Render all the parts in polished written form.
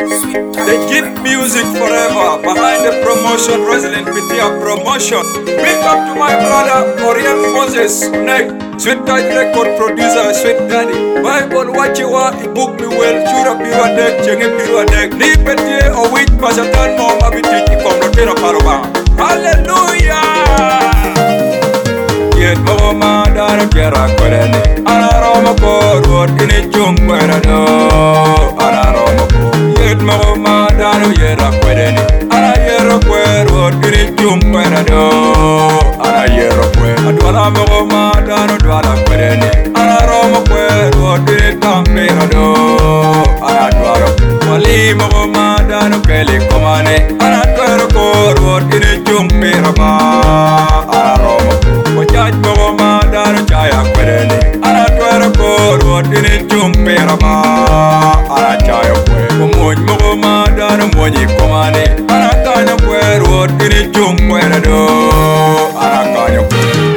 They keep music forever. Behind the promotion, Rosalind Pitia promotion. Big up to my brother, Oriel Moses. Neck, Sweet Daddy record producer, Sweet Daddy. Bible watch you want, he book me well. Chura Pirwa deck, Chenge Pirwa deck. Ni Petie or week, Pasatan Mom, Abiti, come to Tira Paroba. Hallelujah! Yet Mama, Dara Kera Korene. Anaroma Kor, what in it, Jung, where I know. Anaroma Kor. Yet Mama, Dara Yera Korene. Ana Yera Kwer, what in it, Jung, where I know. Ana Yera Kwer. Adwala Mama, Dara Dwala Korene. Anaroma Kwer, what in it, Tampera do. Anadwala. Wali Mama, Dara Kelly Komane. Anatwara Kor, what in it, Jung, Perama. Anaroma Kor. Wajaj Mama, Dara Chaya Kwerene. Anatwara Kor, what in it, Jung, Perama. Anachaya Kwer. Moñ Mama, Dara Moñi Komane. Anakanya Kwer, what in it, Jung, Kwerado. Anakanya Kwer.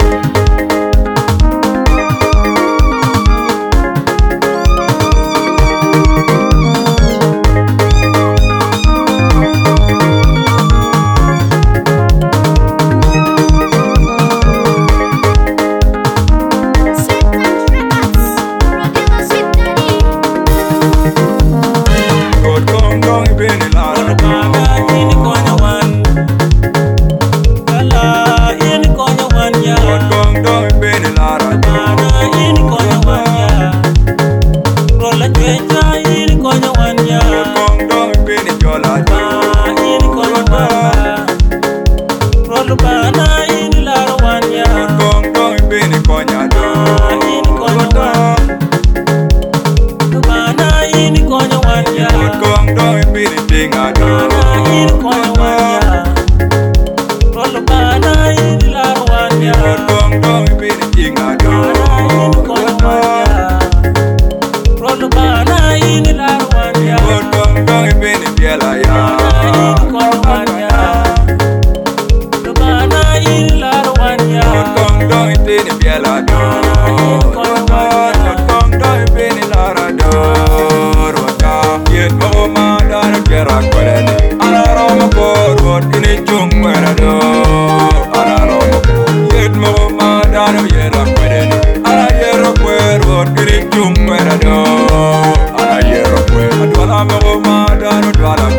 Adwala Mama, Dara Dwala